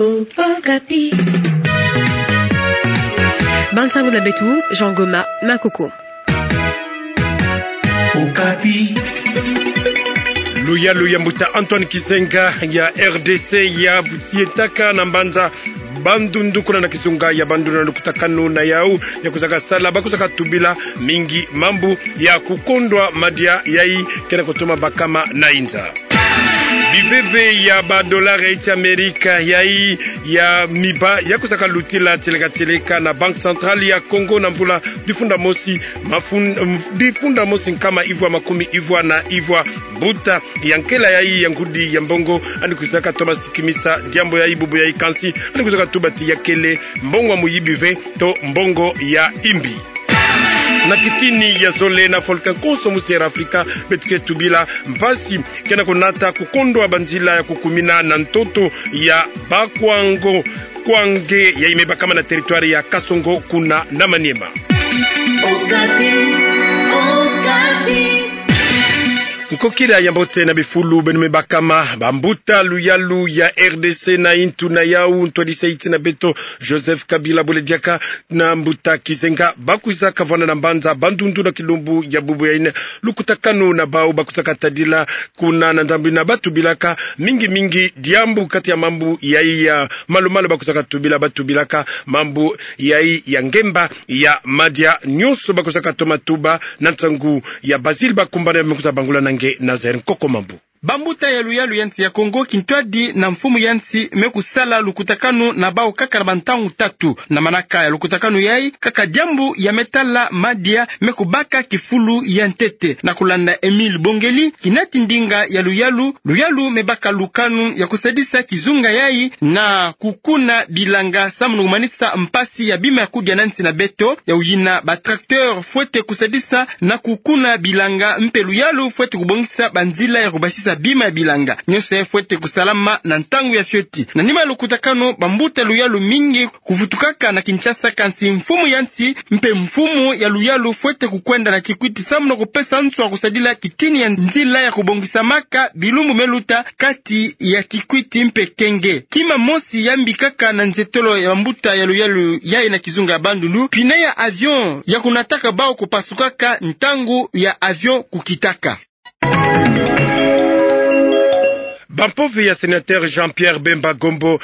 Okapi. Bansango na Betu, Jean Goma, Makoko. Okapi. Luya Mbuta Antoine Kizenga ya RDC ya Sietaka na Mbanza Bandundu kuna na Kizunga ya Bandundu na kutakanu na yau ya kusaka sala bakusaka tubila mingi mambu ya kukondwa madia yai kena kutuma bakama na inza biveve ya $1 iti Amerika yai ya miba ya kusaka lutila teleka na Bank Centrale ya Congo na mvula difunda mosi kama ivwa makumi ivwa na ivwa buta yankela yai yankudi ya mbongo ani kusaka Thomas Kimisa diambo yai bubu yai kansi ani kusaka tubati ya kele mbongo muyibive to mbongo ya imbi na kitini ya Zole na Volcan Konso Musiera Afrika betike tubila mpasi kena konata kukondwa banzila ya kukumina na ntoto ya Bakwango Kwange ya imeba kama na teritwari ya Kasongo kuna na Maniema. Nkokila ya mbote na bifulu benime bakama bambuta luyalu ya RDC na intu na yau ntwadisaiti na beto Joseph Kabila Bolediaka na mbuta Kizenga bakuiza kavana na Mbanza Bandundu na Kilumbu ya bubu ya ine lukutakanu na bau bakusaka tadila kuna na ndambi na batu bilaka mingi diambu kati ya mambu yai ya malumalo bakusaka tubila batu bilaka mambu yai ya ngemba ya madia nyoso bakusaka tomatuba na ntangu ya Basil bakumbana mekuza bangula nange Nazaire Nkoko Mambu. Bambuta ya luyalu yansi ya Kongo kintwadi na mfumu yansi mekusala lukutakanu na bao kaka na bantangu tatu na manaka ya lukutakanu yai kaka jambu ya metala madia mekubaka kifulu ya ntete na kulanda Emile Bongeli kinati ndinga ya luyalu mebaka lukanu ya kusadisa kizunga yai na kukuna bilanga samu numanisa mpasi ya bima ya kudia nansi na beto ya ujina batrakteur fuete kusadisa na kukuna bilanga mpe luyalu fuete kubongisa banzila ya kubasisa bima ya bilanga nyose ya fuete kusalama na ntangu ya fioti na nima lukutakano bambuta luyalu mingi kufutukaka na Kinshasa kansi mfumu yansi mpe mfumu ya luyalu fuete kukwenda na kikwiti samuno kupesa nsu wa kusadila kitini ya nzila ya kubongisa maka bilumbu meluta kati ya kikwiti mpe kenge kima mosi yambi kaka na nzetolo ya bambuta ya luyalu yai na kizunga ya Bandundu pine ya avion ya kunataka bao kupasukaka ntangu ya avion kukitaka. Bampovi ya sénateur Jean-Pierre Bemba Gombo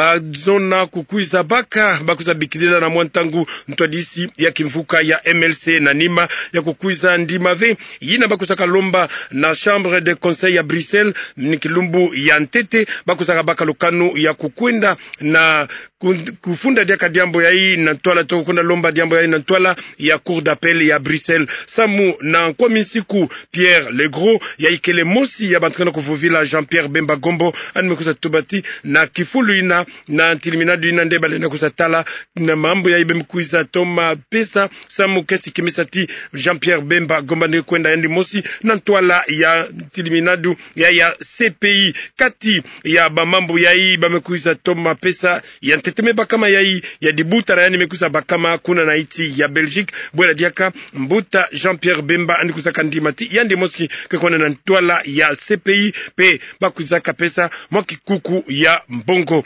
bazona kukuiza baka bakuza bikilila na mwantangu ntwadisi ya kimvuka ya MLC na nima ya kukuiza ndimave yina bakuza kalomba na chambre de conseil ya Bruxelles nikilumbu ya ntete bakuza baka lukanu ya kukwenda na kufunda diaka diambo ya hii na twala toko kuna lomba diambo ya hii na twala ya cour d'appel ya Bruxelles samu na komisiku Pierre Legros ya ikele mosi ya bantukana kuvuvila Jean-Pierre Bemba Gombo animekuza tubati na kifulu ina na tiliminadu ina ndebale na kusatala na mambo ya ibe mkuiza toma pesa samu kesi kimisati Jean-Pierre Bemba Gomba ni kwenda endi mosi na twala ya tiliminadu ya CPI kati ya bamambo ya hii bamekuiza toma pesa ya teteme bakama yai ya dibuta na yani mekusa bakama kuna na iti ya Belgique bwela diaka mbuta Jean-Pierre Bemba andikusa kandimati yandi moski kekwana na ntwala ya CPI pe bakuza kapesa mwaki kuku ya mbongo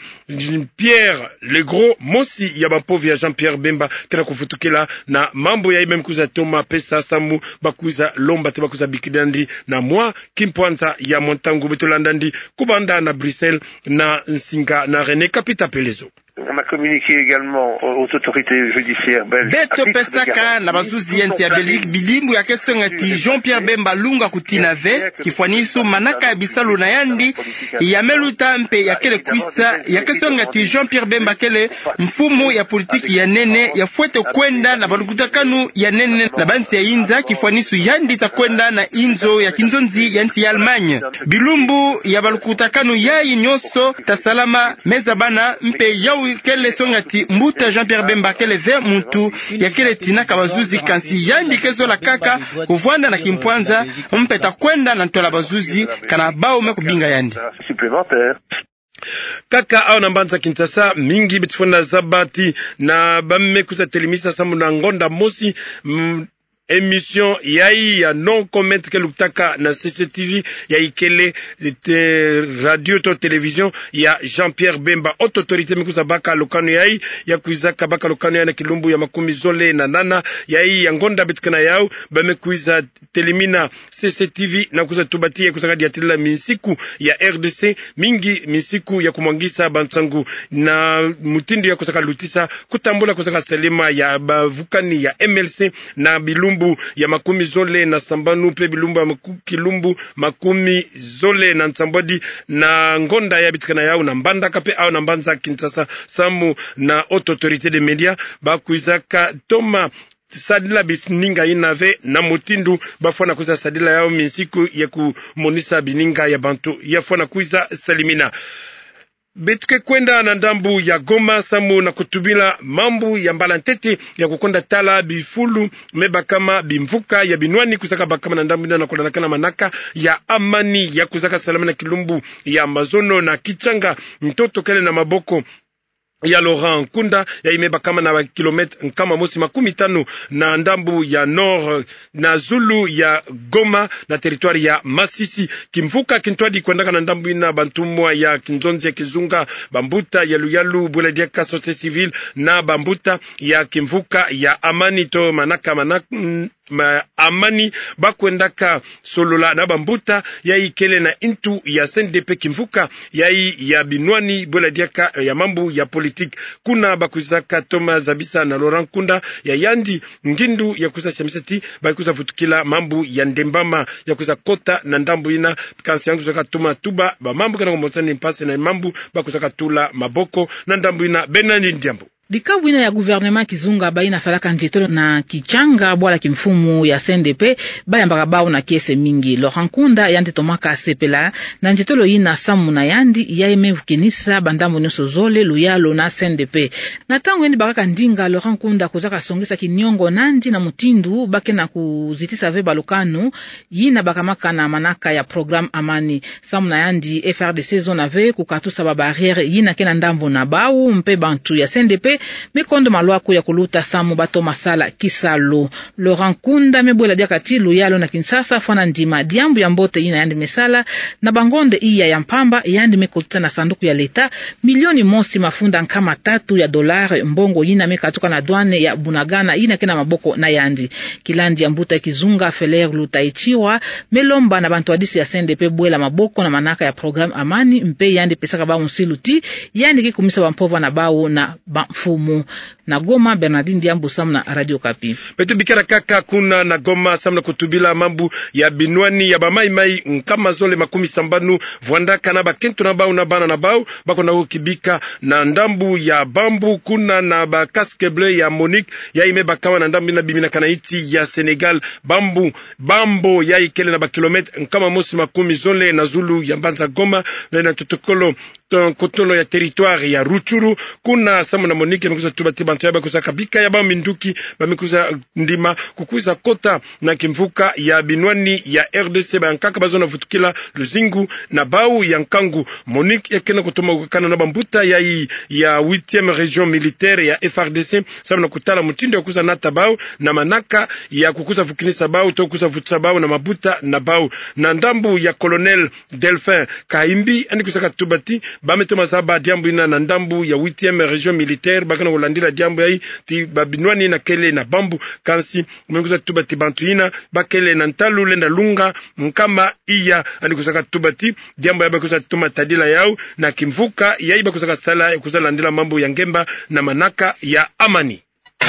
Pierre Legros mosi ya bampovi ya Jean-Pierre Bemba kena kufutukila na mambo ya mekusa toma pesa samu bakuza lomba te bakuza bikidandi na mwa kimpwanza ya montangu betolandandi kubanda na Bruxelles na Nsinga na René Kapita Pelezo. On a communiqué également aux autorités judiciaires belges. Beto pesaka na bazuzi yensi ya Belgique bilimbu ya keso ngati Jean-Pierre Bemba lunga kutina ve kifwanisu manaka ya bisalu na yandi ya meluta mpe ya kele kuisa ya keso ngati Jean-Pierre Bemba kele mfumu ya politiki ya nene ya fuete kwenda na balukutakanu ya nene na bansi ya inza kifwanisu yandi ta kwenda na inzo ya kinzonzi ya nti ya Allemagne bilumbu ya balukutakanu yai nyoso tasalama meza bana mpe yau kele songati mbuta Jean-Pierre Bemba kele ve muntu ya kele tina kabazuzi kansi yandi kezo la kaka kuvwanda na kimpwanza mpeta kwenda na ntola bazuzi kana bao mekubinga yandi kaka au na Mbanza Kinshasa mingi bitfona zabati na bamme kusa telimisa samu na ngonda mosi emission yai ya non comment ke lutaka na CCTV ya ikele radio to television ya Jean-Pierre Bemba autorité mikuza baka lokano yai ya kuizaka baka lokano ya na kilumbu ya makumi zole na nana yai ya ngonda bitkana yao bamekuiza telemina CCTV na kuza tubatie kusaka diatila minsiku ya RDC mingi minsiku ya kumwangisa bantangu na mutindo ya kusaka lutisa kutambula kusaka selema ya bavukani ya MLC na bilumbu ya makumi zole na sambanu pe bilumbu ya kilumbu makumi zole na nsambodi na ngonda ya bitkana yao na mbanda kape au na mbanza Kinshasa samu na autorité de media bakuizaka toma sadila bisninga inave na mutindu bafona kuza sadila yao minsiku ya kumonisa bininga ya bantu yafona kuza salimina betuke kwenda na ndambu ya Goma samu na kutubila mambu ya mbalantete ya kukonda tala bifulu meba kama bimvuka ya binwani kusaka bakama na ndambu na kulanakana manaka ya amani ya kusaka salama na kilumbu ya mazono na kichanga mtoto kele na maboko ya Laurent Nkunda ya imeba kama na kilometre kama mosi makumi tano na ndambu ya nord na Zulu ya Goma na territoire ya Masisi kimvuka kintwadi kwendaka na ndambu ina bantumwa ya Kinzonzi ya Kizunga bambuta ya Luyalu Bulediaka Société Civile na bambuta ya kimvuka ya Amani to manaka amani bakwendaka solola na bambuta ya ikele na intu ya CNDP kimvuka ya binwani Bulediaka ya mambu ya politique kuna bakuzaka Thomas Zabisa na Laurent Nkunda ya yandi ngindu ya kusa semiseti bakuza futukila mambu ya ndembama ya kuza kota na ndambu ina kansi yangu zaka tuma tuba ba mambu kana ngomosani mpase na mambu bakuzaka tula maboko na ndambu ina Benani Ndiambo Likavu ina ya gouvernement Kizunga baina salaka njetolo na kichanga bwala kimfumu ya CNDP baya mbakabao na kiese mingi. Laurent Nkunda yandi tomaka sepela na njetolo ina samu na yandi yaime vukinisa bandambo nyoso zole Luyalo na CNDP. Na tangu yendi bakaka ndinga Laurent Nkunda kuzaka songesa kinyongo nandi na mutindu bake na kuzitisa ve balukanu yina bakamaka na manaka ya program amani. Samu na yandi FRDC zona ve kukatusa ba barriere yina kena ndambo na bau mpe bantu ya CNDP mikondo malwako ya kuluta samu bato masala kisalo. Laurent Nkunda mebwela diakati Luyalo na Kinshasa fana ndima diambu ya mbote ina yandi mesala na bangonde iya ya mpamba yandi mekuluta na sanduku ya leta milioni mosi mafunda nkama 3 ya dolari mbongo yina mekatuka na douane ya Bunagana yina kena maboko na yandi kilandi ya mbuta Kizunga Feler Lutaichiwa melomba na bantu adisi ya CNDP bwela maboko na manaka ya program amani mpe yandi pesaka ba unsiluti yandi kikumisa bampova na bao na fumu na Goma. Bernardine Diambu samu na Radio Kapi. Betu bikara kaka kuna na Goma samu na kutubila mambu ya binwani ya bamaimai nkama zole makumi sambanu vwandaka na bakentu na bau na bana na bau bako na ukibika na ndambu ya bambu kuna na ba casque bleu ya Monique ya imeba kama na ndambu na bimina kanaiti ya Senegal bambo ya ikele na ba kilometre nkama mosi makumi zole na Zulu ya Mbanza Goma na tutokolo kotolo ya territoire ya Ruchuru kuna samu na Monique mkuza tubati bantu ya bakuza kabika ya baminduki bamikuza ndima kukuza kota na kimvuka ya binwani ya RDC bankaka bazona futukila luzingu na bau ya nkangu. Monique yakena kutuma kukana na bambuta ya 8e région militaire ya FRDC samu na kutala mutindo ya kuza nata bau na manaka ya kukuza fukinisa bau to kuza futsa bau na mabuta na bau na ndambu ya Colonel Delphin Kaimbi andi kusaka tubati bametoma zaba diambu ina na ndambu ya 8e région militaire bakana kulandila diambu yai ti babinwani na kele na bambu kansi mwenguza tubati bantu ina bakele na ntalu lenda lunga mkama iya andi kusaka tubati diambu ya bakuza tuma tadila yao na kimvuka yai bakusaka sala kuza landila mambu ya ngemba na manaka ya amani.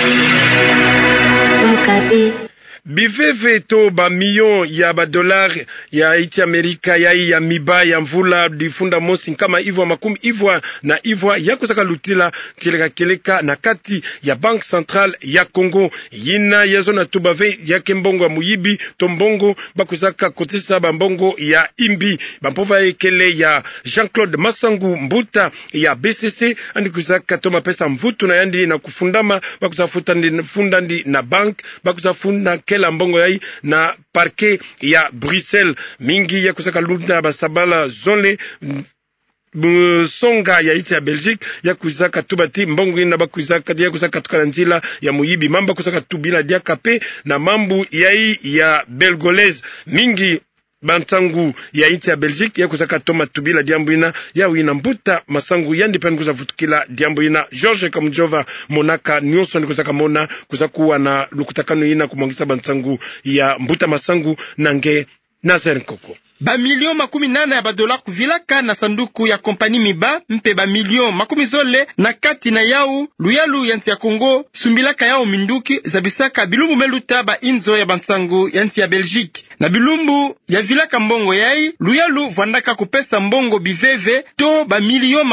Biveve to ba million ya ba dollar ya iti Amerika ya miba ya mvula difunda mosi kama ivwa makumi ivwa na ivwa ya kusaka lutila keleka na kati ya Banque Centrale ya Congo yina ya zona tubave ya kembongo ya muyibi tombongo bakusaka kotisa bambongo ya imbi bampova ekele ya Jean-Claude Masangu Mbuta ya BCC andi kusaka toma pesa mvutu na yandi na kufundama bakusafuta fundandi na bank bakusafunda kela mbongo yai na parquet ya Bruxelles mingi ya kusaka lunda basabala zone songa ya iti ya Belgique ya kuzaka tubati mbongo ina bakuzaka ya kuzaka tukana nzila ya muyibi mamba kuzaka tubila dia kape na mambu yai ya Belgolese mingi bantangu ya inti ya Belgique ya kuzaka toma tubila diambu ina ya wina mbuta masangu yandi pen kuzavutukila diambu ina George Kamjova monaka nyonso ni kuzaka mona kuzakuwa na lukutakano ina kumwangisa bantangu ya mbuta masangu nange Nazer Nkoko. Ba milion 18 ya $, kuvilaka na sanduku ya kompani Miba mpe ba milion 10 na kati na yau luyalu ya nti ya Kongo sumbilaka yao minduki zabisaka bilumbu meluta ba inzo ya bansangu ya nti ya Belgique. Na bilumbu ya vilaka mbongo yai luyalu vandaka kupesa mbongo biveve to ba milion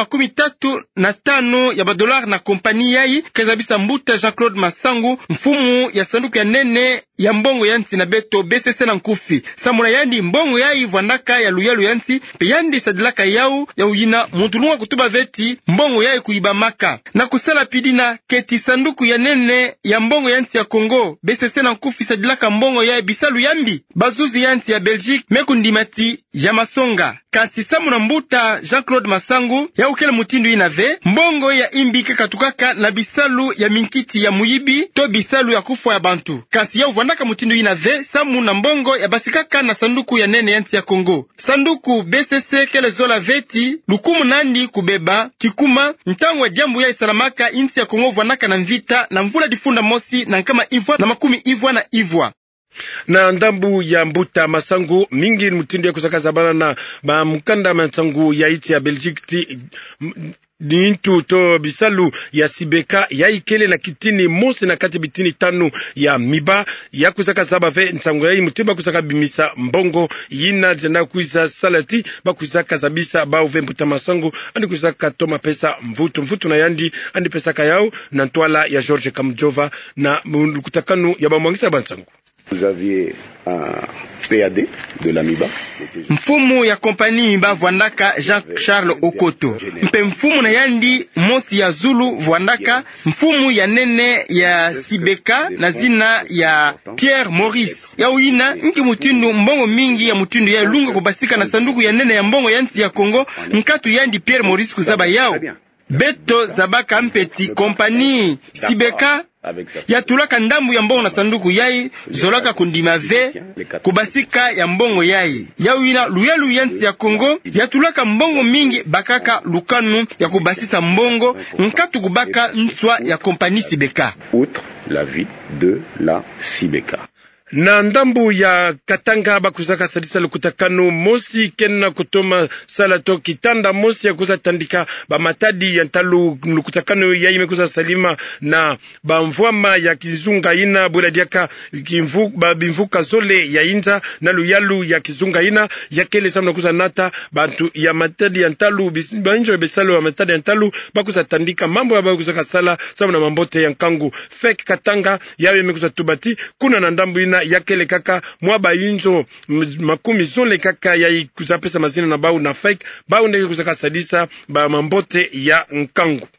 35 ya $, na kompani yai kezabisa mbuta Jean-Claude Masangu mfumu ya sanduku ya nene ya mbongo ya nti na beto BCC na nkufi samuna yandi mbongo yai vandaka ya luyalu ya nti pe yandi sadilaka yau ya uyina mutulunga kutuba veti mbongo yai kuibamaka na kusala pidina keti sanduku ya nene ya mbongo ya nti ya Kongo BCC na nkufi sadilaka mbongo yai bisalu yambi bazuzi ya nti ya Belgique mekundimati ya masonga kasi samuna mbuta Jean-Claude Masangu ya ukele mutindu inave mbongo ya imbi kekatukaka na bisalu ya minkiti ya muyibi to bisalu ya kufwa ya bantu kasi ya uvandaka mutindu inave samuna mbongo ya basikaka na sanduku ya nene ya nti ya Kongo sanduku BCC kele zola veti lukumu nandi kubeba kikuma ntangu ya jambu ya isalamaka inti ya Kongo uvandaka na mvita na mvula difunda mosi na nkama ivwa na makumi ivwa na ivwa na ndambu ya mbuta masangu mingi mutindo ya kusaka zabana na ba mukanda masangu ya iti ya Belgique Nintu to bisalu ya Sibeka ya ikele na kitini mosi na kati bitini 5 ya Miba ya kusaka zaba ve ntango ya mutimba kusaka bimisa mbongo yina jenda kuisa salati ba kusaka zabisa ba uve mbuta masangu andi kusaka toma pesa mvutu na yandi andi pesa kayao na ntwala ya George Kamjova na kutakanu ya ba mwangisa bantangu. Vous aviez un PAD de la Miba. Mfumu ya kompani Miba Vwandaka Jean-Charles Okoto. Mpe mfumu na yandi mosi ya Zulu Vwandaka. Mfumu ya nene ya Sibeka na zina ya Pierre Maurice. Ya uina nki mutindu mbongo mingi ya mutindu ya lunga kubasika na sanduku ya nene ya mbongo ya nti ya Kongo. Nkatu yandi Pierre Maurice kuzaba yao. Beto Zabaka Mpeti kompani Sibeka ya tulaka ndambu ya mbongo na sanduku yai zolaka kundima ve kubasika ya mbongo yai ya uina luyalu ya nti ya Kongo ya tulaka mbongo mingi bakaka lukanu ya kubasisa mbongo nkatu kubaka nswa ya kompani Sibeka outre la vie de la Sibeka. Na ndambu ya Katanga bakuzaka sadisa lukutakano mosi kena kutoma salato kitanda mosi ya kuza tandika ba matadi ya ntalu lukutakano ya imekuza salima na ba mvwama ya kizunga ina bula diaka ba bimvuka zole ya inza na luyalu ya kizunga ina ya kele samna kuza nata bantu ya matadi ya ntalu banjo ya besalo ya matadi ya ntalu bakuza tandika mambo ya bakuzaka sala samna mambote ya nkangu fek Katanga ya imekuza tubati kuna na ndambu ina yakele kaka mwaba inzo makumi zole kaka ya kuzapesa mazina na bau na fake bau ndeke kuzaka sadisa ba mambote ya nkangu.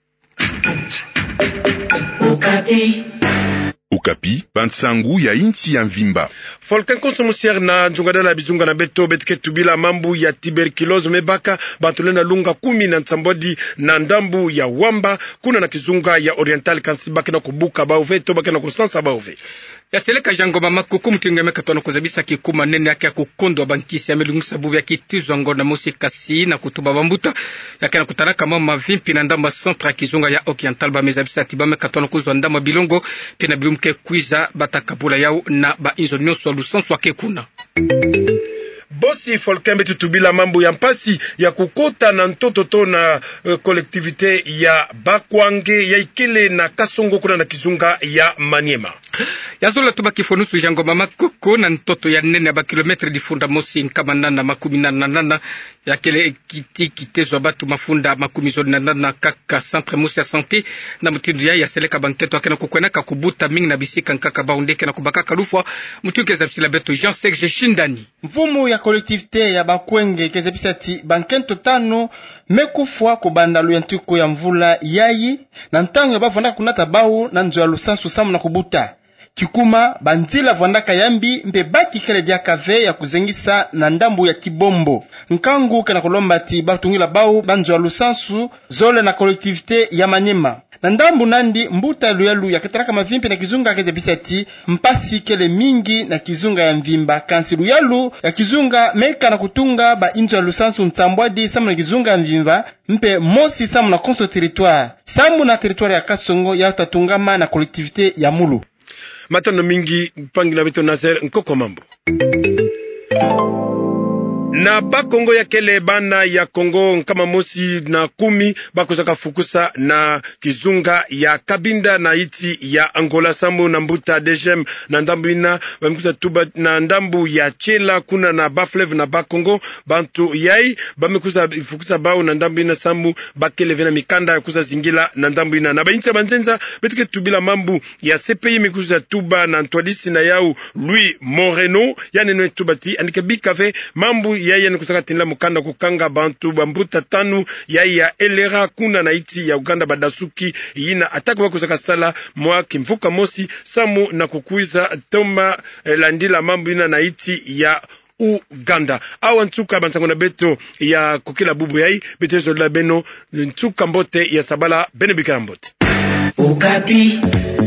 Ukapi, pantsangu ya inti ya Mvimba. Volcan Consomusier na njungadala bizunga na beto betike tubila mambu ya tuberculose mebaka bantulena lunga 10 na nsambodi na ndambu ya Wamba kuna na kizunga ya Oriental kansi baki na kubuka bauve to baki na kusansa bauve. Ya seleka jangoma makuku mtingame katono kuzabisa kikuma nene yake ya kukondo bankisi ya melungusa bubu ya kitizwa ngona mosi kasi na kutuba bambuta yake na kutaraka mama vimpi na ndamba centre kizunga ya Oriental ba mezabisa tibame katono kuzwa ndamba bilongo pina bilumke kuiza batakabula yao na ba inzo nyoso lusansu wake kuna. Bosi Volcan betutubila mambo ya mpasi ya kukota na ntoto na kolektivite ya Bakwange ya ikele na Kasongo kuna na kizunga ya Maniema. Yazola tuba kifonusu jangoma makoko na ntoto ya nene ba kilometre di funda mosi nkamanana makumi na ya kele kitezo batu mafunda makumi na kaka centre mosi ya santé na mutindu ya seleka banketo akena kukwena kubuta mingi na bisika nkaka baundeke na kubaka kalufwa mutuke za psila beto Jean Serge Shindani. Mfumu ya kolektivite ya Bakwenge kezebisati bankento 5 mekufwa kubanda luyantuko ya mvula yayi na ntango bavanda kunata bau na nzo ya lusansu samu na kubuta Kikuma banzila vwandaka yambi mpe baki kele dia kave ya kuzengisa na ndambu ya Kibombo. Nkangu kana kolomba ti batungila bau banzwa lusansu zole na kolektivite ya Manyema. Na ndambu nandi mbuta luyalu ya kataraka mavimpi na kizunga keze bisati mpasi kele mingi na kizunga ya mvimba. Kansi luyalu ya kizunga meka na kutunga ba inzo ya lusansu ntambwadi samu na kizunga ya mvimba mpe mosi samu na konso territoire. Samu na territoire ya Kasongo ya utatungama na kolektivite ya Mulu. Matano mingi pangi na Beto Nazer Nkoko Mambo. Na Bakongo ya kele bana ya Kongo kama mosi na 10 bakozaka fukusa na kizunga ya Kabinda na iti ya Angola sambu na mbuta dejem na ndambu ina bamikusa tuba na ndambu ya Chela kuna na Baflev na Bakongo bantu yai bamikusa fukusa bao na ndambu ina sambu bakele vena mikanda ya kusa zingila na ndambu ina na bainza banzenza betike tubila mambu ya CPI mikusa tuba na ntwadisi na yau Louis Moreno yani no tubati andike bikave mambu yeye ni kusaka tinla mukanda kukanga bantu bambuta tanu ya elera kuna na iti ya Uganda badasuki yina ataka wakusaka sala mwa kimvuka mosi samu na kukuiza toma landila mambu ina na iti ya Uganda. Awa ntuka bantango na beto ya kukila bubu yai betezo la beno ntuka mbote ya sabala bene bikira mbote. Okapi.